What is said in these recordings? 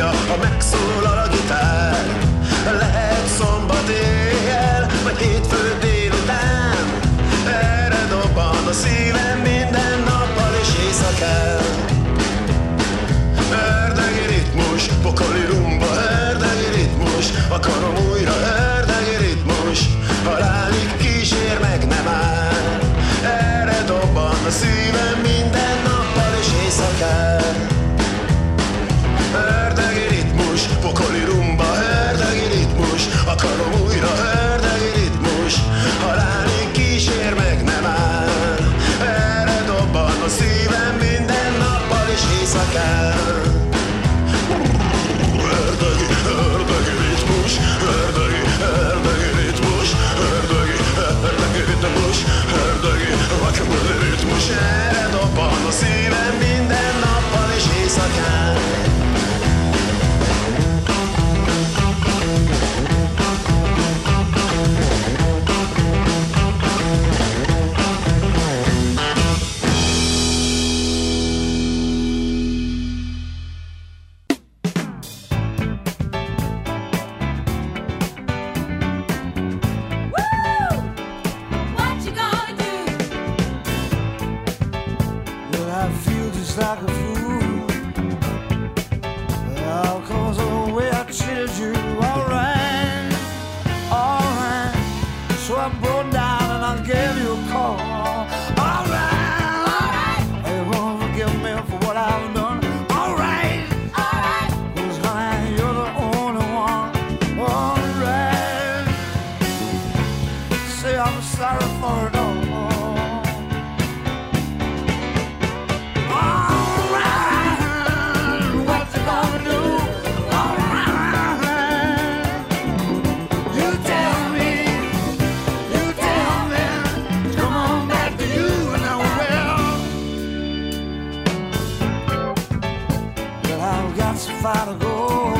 újra, ha megszólal a gitár. Lehet szombat éjjel, vagy hétfő délután. Erre dobban a szívem minden nappal és éjszakán. Ördögi ritmus, pokoli rumba, ördögi ritmus. Akarom újra ördögi ritmus, halálig kísér meg nem áll. Erre dobban a szívem minden nappal és éjszakán. Ördögi ritmus, pokoli rumba, ördögi ritmus. Akarom újra ördögi ritmus, halálig kísér meg nem áll. Erre dobban a szívem minden nappal és éjszakán. Ördögi, ördögi ritmus, ördögi, ördögi ritmus, ördögi, ördögi ritmus, ördögi, rock'n'roll ritmus. Erre dobban a szívem minden nappal és éjszakán. Like a fool, all cause of the way I treated you. Alright, alright, so I broke down and I gave you a call. Alright, alright, you won't forgive me for what I've done. Alright, alright, 'cause honey, you're the only one. Alright, say I'm sorry for it all. Far to go,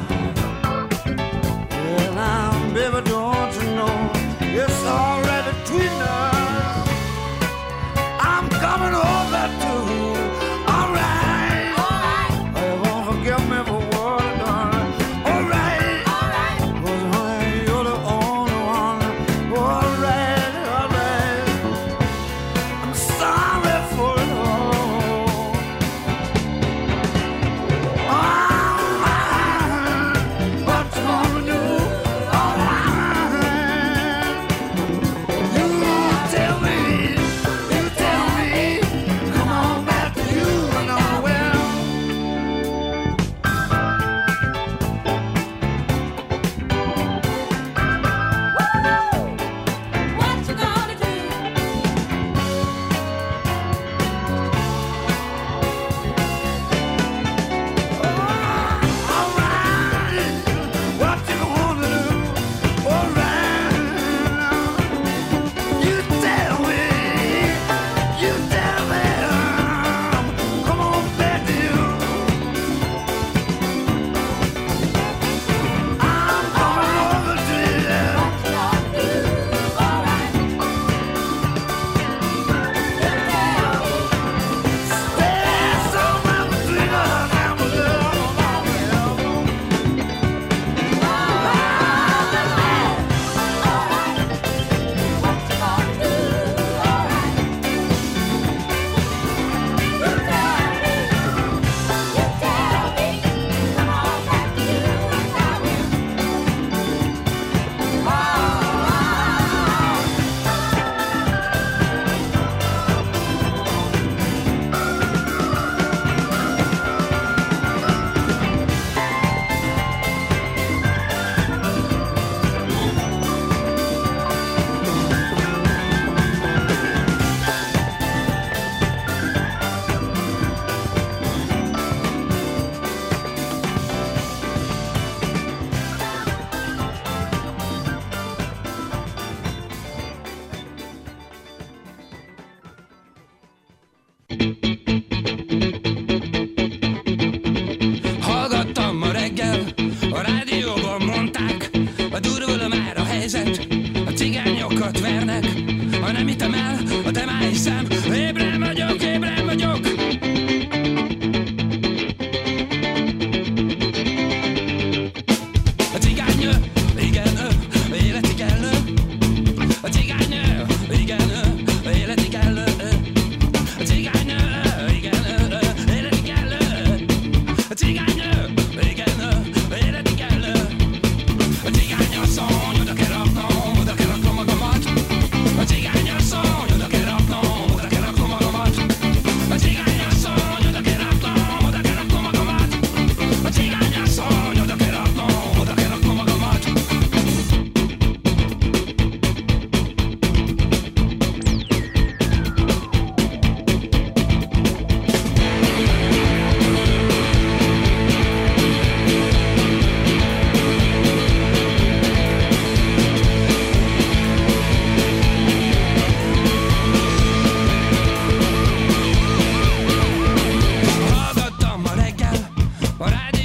and now, baby, don't you know it's already between us. I'm coming over too. Alright, alright, you won't forgive me for what I've done. Alright, alright, 'cause honey, you're the only one. Alright, alright, I'm sorry for it all.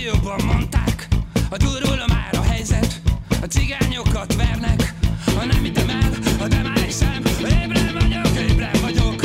rádióban mondták, a durul már a helyzet, a cigányokat vernek, ha nem hittem el, de már hiszem, ébren vagyok, ébren vagyok.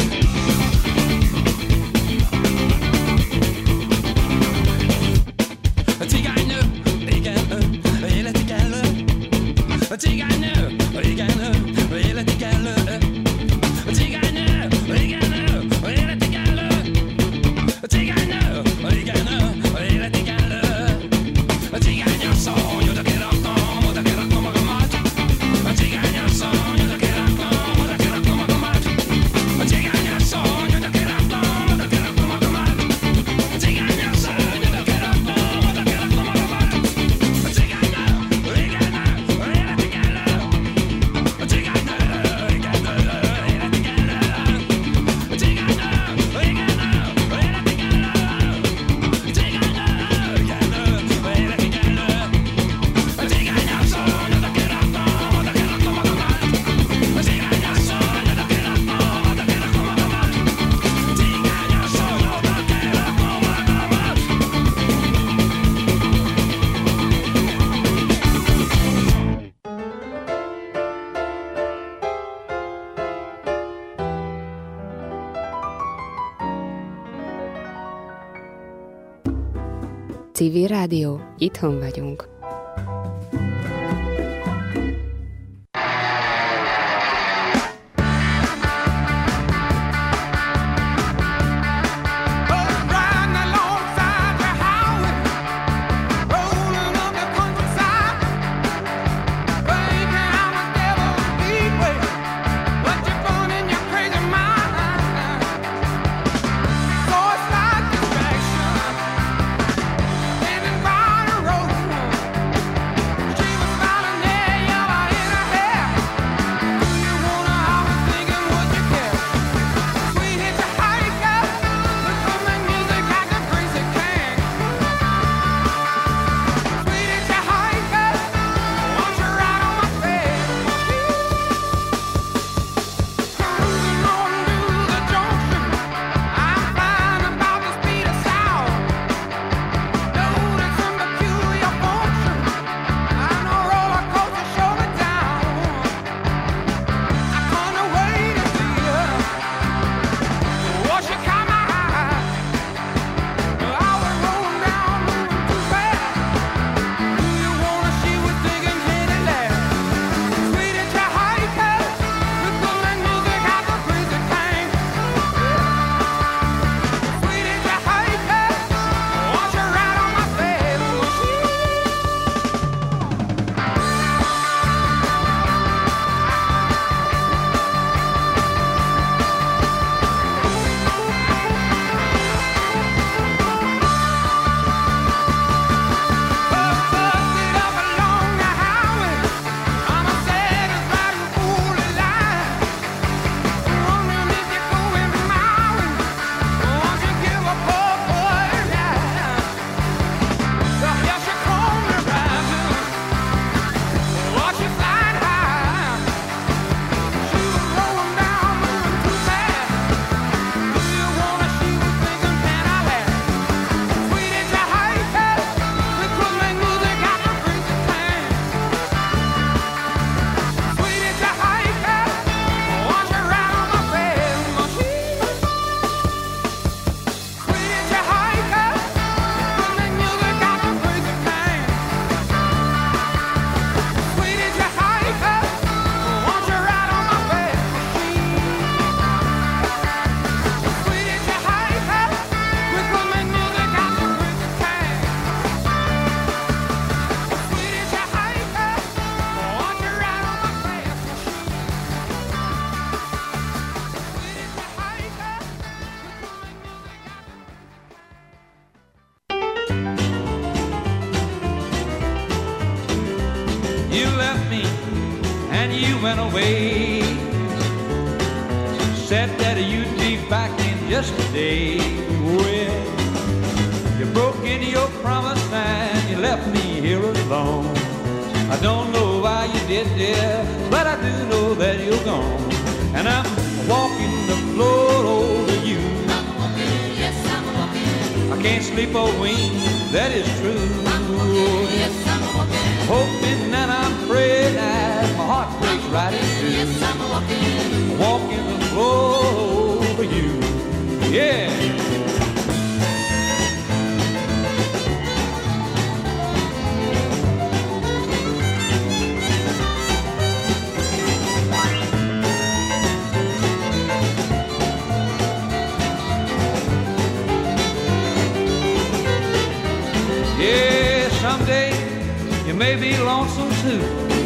A cigánynő, igen, életi kellő. A cigánynő, igen, életi kellő. A cigánynő, igen, életi kellő. A cigánynő, igen, életi kellő. A cigányasszony, oda kell raknom magamat. A cigányasszony, oda kell raknom magamat. A cigányasszony, oda kell raknom magamat. A cigányasszony, oda kell raknom magamat. A cigánynő, igen, életi kellő. A cigánynő, igen, életi kellő. A cigánynő, igen, életi kellő. A cigánynő, igen, életi kellő. A cigányasszony, oda kell raknom magamat. A cigányasszony, oda kell raknom magamat. A cigányasszony, oda kell raknom magamat. Civil Rádió, itthon vagyunk. Riding alongside the highway, rolling up the countryside, thinking I'm a devil's speedway, but you're fun in your crazy mind. So it's like distraction, standing by the road. She was smiling there, yellow in her hair. Do you wanna? I was thinking, would you care? Sweet hitchhiker, look for my music like a crazy king. Sweet hitchhiker, won't you ride on my favorite machine? Cruising on through the junction, I'm flying about the speed of sound. Noticing peculiar function, I know roller coaster show me down. I couldn't wait to see her. Well, she caught my eye. I was rolling down, moving too fast. Do you wanna? She was thinking, hit it last. Sweet hitchhiker, with good music, I go crazy thing. Sweet hitchhiker, won't you ride on my favorite machine? Busted up along the highway, I'm a satisfied and foolish line. Wondering if you're going my way, won't you give a poor boy a ride? So here she comes me rising, watch you flying high. She was rolling down, moving too fast. Do you wanna? She was thinking, can I last? Sweet hitchhiker, we could make music out of crazy time. Sweet hitchhiker, won't you ride on my favorite machine? Sweet hitchhiker, we could make music out of crazy time. Sweet hitchhiker, won't you ride on my favorite machine? Sweet hitchhiker, we could make music out of crazy time. Sweet hitchhiker, won't you ride on my favorite machine? You left me and you went away. Said that you'd be back in just a day. Well, you broke into your promise and you left me here alone. I don't know why you did, dear, but I do know that you're gone. And I'm walking the floor over you. I'm walking, yes, I'm walking. I can't sleep or wink that is true. Yes, I'm walking. Hoping and I'm praying as my heart breaks right in two. Yes, I'm walking. Walking the floor for you. Yeah. Yeah, someday you may be lonesome too.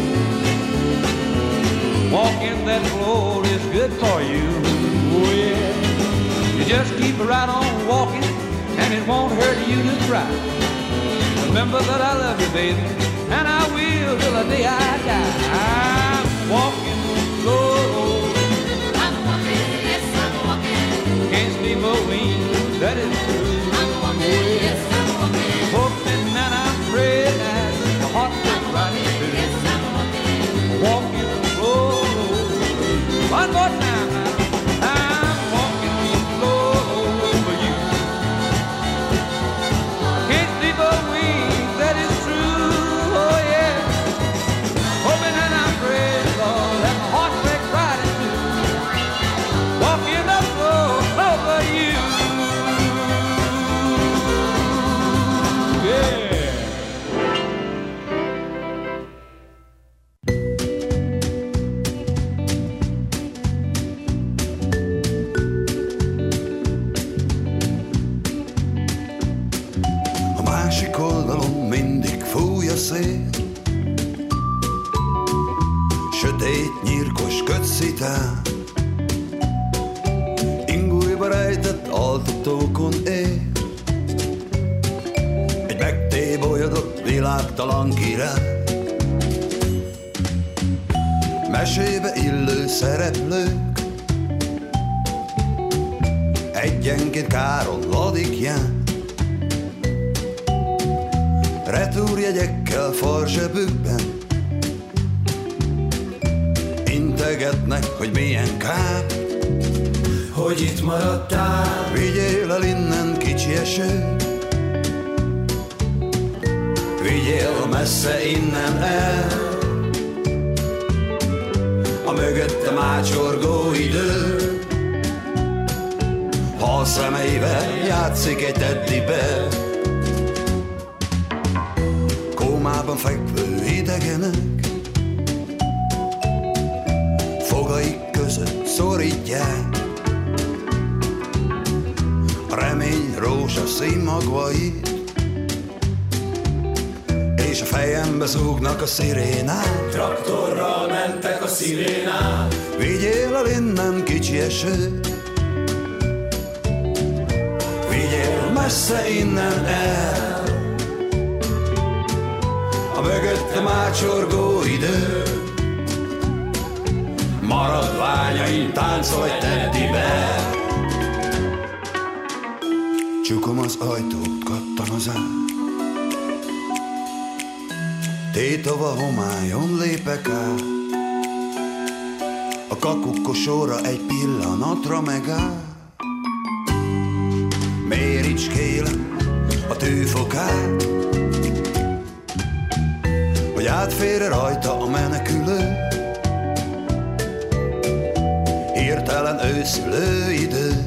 Walking that floor is good for you. Oh yeah. You just keep right on walking and it won't hurt you to try. Remember that I love you, baby, and I will till the day I die. I'm walking the floor. I'm walking, yes, I'm walking. Can't sleep a wink, that is true. I'm walking, yes, I'm walking. Hoping and I'm praying as the heart goes right through. Yes, I'm walking. Walking the floor. One more time now. I'm walking the floor for you. Can't sleep a wink, that is true. Oh yeah. Hoping and I'm praying, Lord, that my heart breaks right in two. Walking the floor for you. Yeah. A másik oldalon mindig fúj a szél, sötét, nyírkos kötszitán, ingújba rejtett altatókon él. Egy megtébolyodott világtalan király, mesébe illő szereplők, egyenként káron ladikján, retúrjegyekkel farzsebükben, integetnek, hogy milyen kár, hogy itt maradtál. vigyél el innen kicsi eső, vigyél messze innen el, a mögöttem ácsorgó idő, hal szemeivel játszik egy teddibe. Kómában fekvő idegenek, fogaik között szorítják a remény rózsaszín magvait, és a fejembe zúgnak a szirénák. Traktorral mentek a szirénák. Vigyél el innen kicsi eső, vigyél messze innen el, a mögöttem ácsorgó idő, maradványaim táncolj teddibe. Csukom az ajtót, kattan az ár, tétova homályon lépek át, a kakukkosóra egy pillanatra megáll. Méricskélem a tűfokát, hogy átfér rajta a menekülő, hirtelen őszülő idő.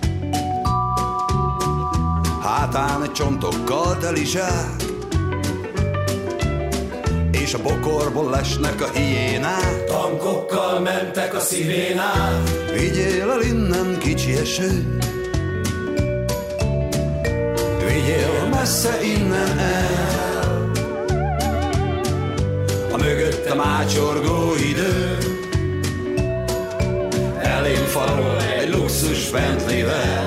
Hátán egy csontokkal teli zsák, és a bokorból lesnek a hiénák. Tankokkal mentek a szirénák. Vigyél el innen kicsi eső, vigyél messze innen el, a mögöttem ácsorgó idő, elém farol egy luxus Bentleyvel.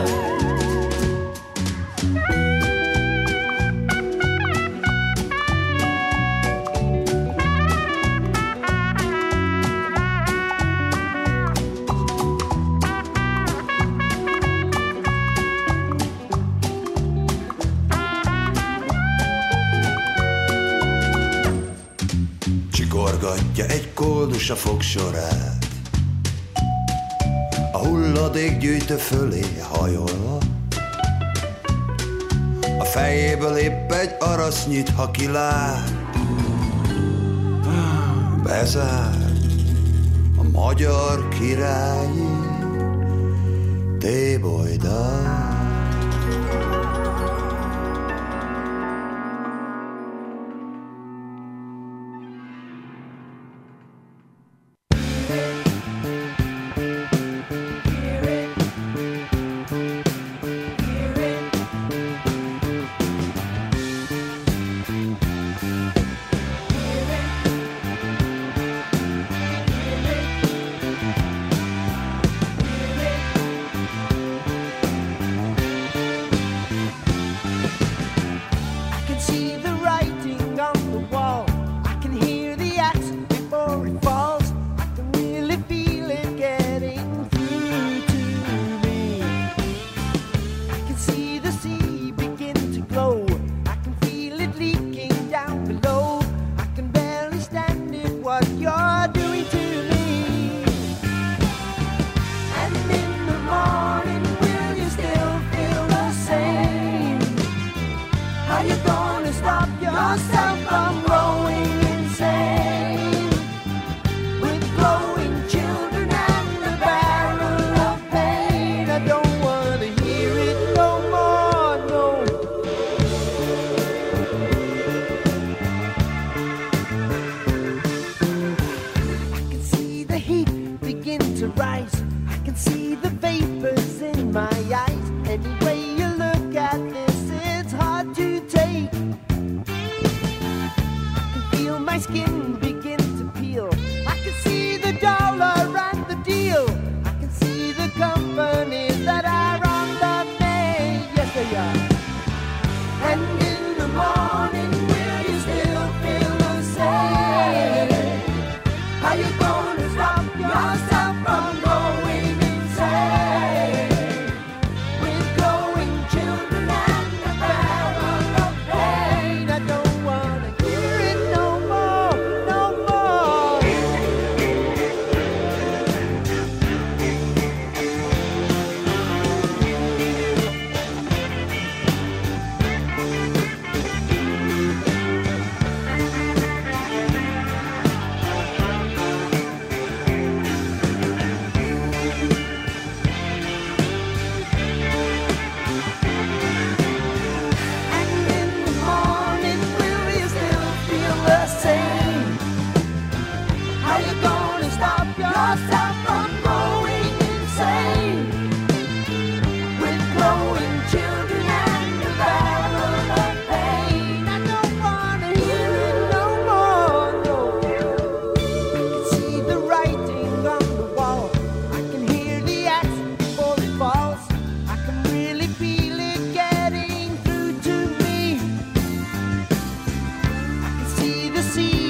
Csikorgatja egy koldus a fogsorát, a hulladékgyűjtő fölé hajolva, a fejéből épp egy arasz nyit, ha kilát. Bezár a magyar királyi tébolydal. See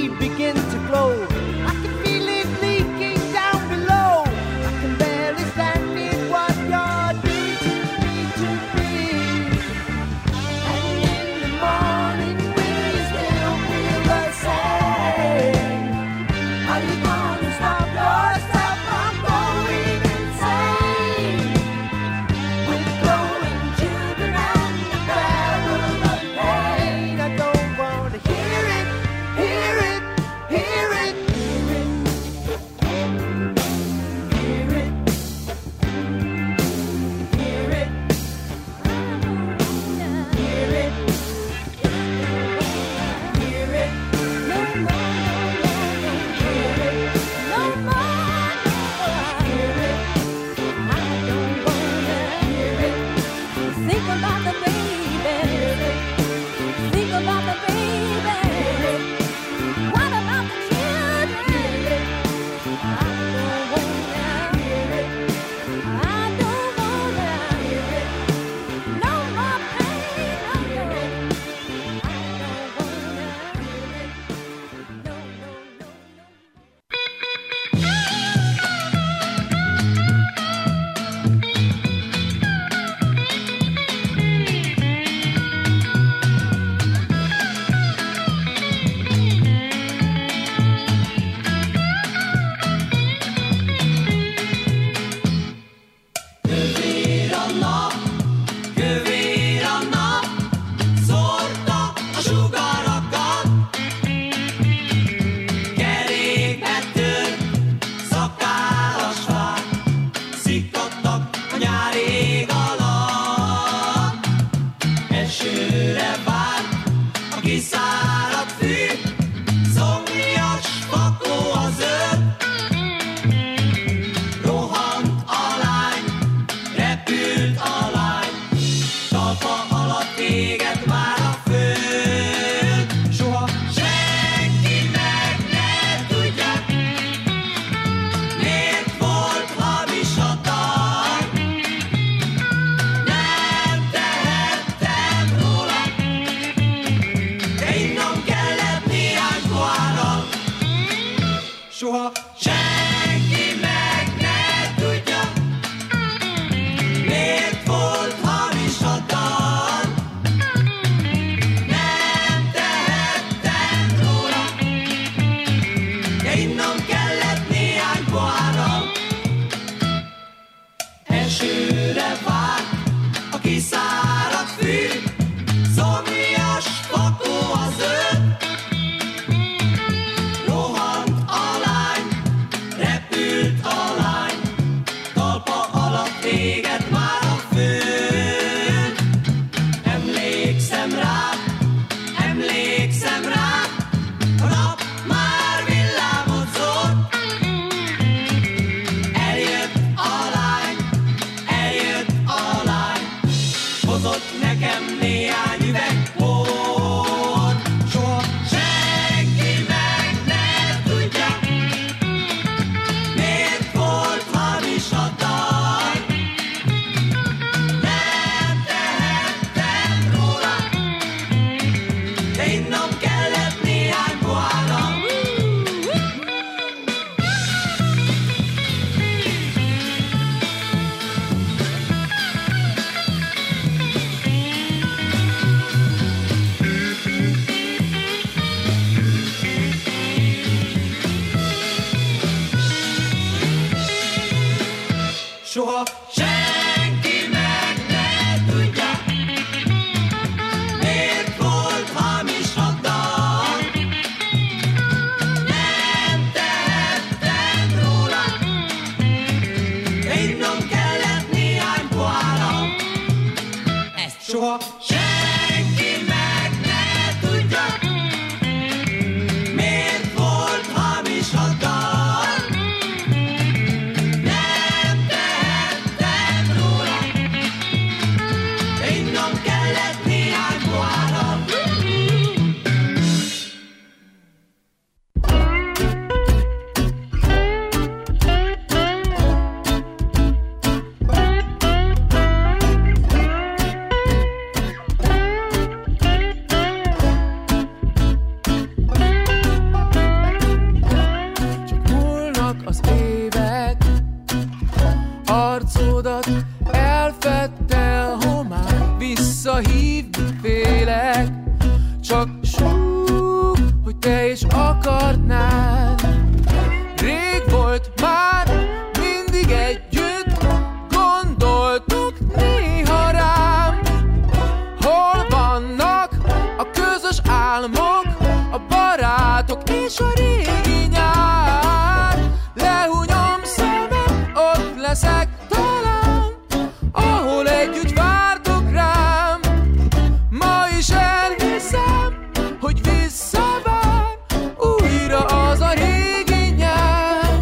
és a régi nyár. Lehúnyom szemem, ott leszek talán, ahol együtt vártok rám. Ma is elhiszem, hogy visszavár újra az a régi nyár.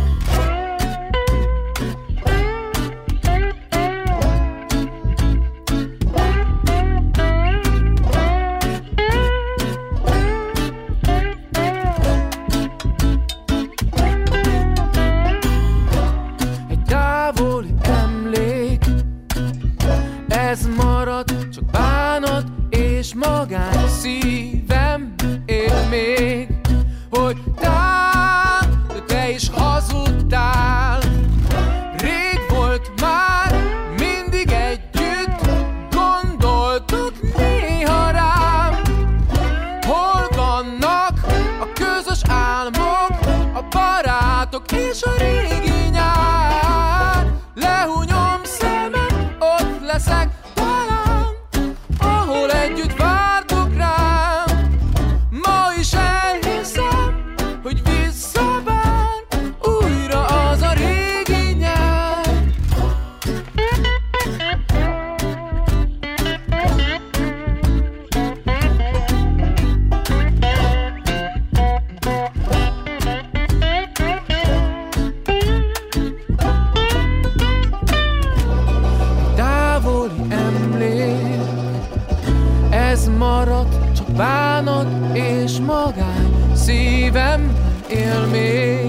Egy távoli emlék, ez marad, csak bánat és magány. Szívem él még, hogy tán, de te is hazudtál. Rég volt már, mindig együtt gondoltuk néha rám. Hol vannak a közös álmok, a barátok és a régi nyár? Lehúnyom szemem, ott leszek talán, ahol együtt vártok rám. Ma is elhiszem, hogy visszavár újra az a régi nyár. Távoli emlék, ez marad, csak bánat és magány. Szívem él még,